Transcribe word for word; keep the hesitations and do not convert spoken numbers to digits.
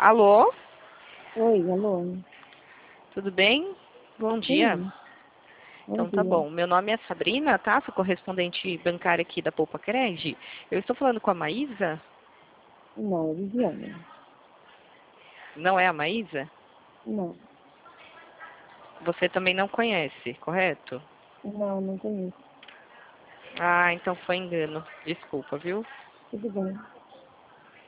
Alô? Oi, alô? Tudo bem? Bom dia. Sim, bom Então tá dia. bom. Meu nome é Sabrina, tá? Sou correspondente bancária aqui da Poupa Cred. Eu estou falando com a Maísa? Não, é Viviane. Não é a Maísa? Não, Você também não conhece, correto? não, não conheço. Ah, então foi engano. Desculpa, viu? Tudo bem.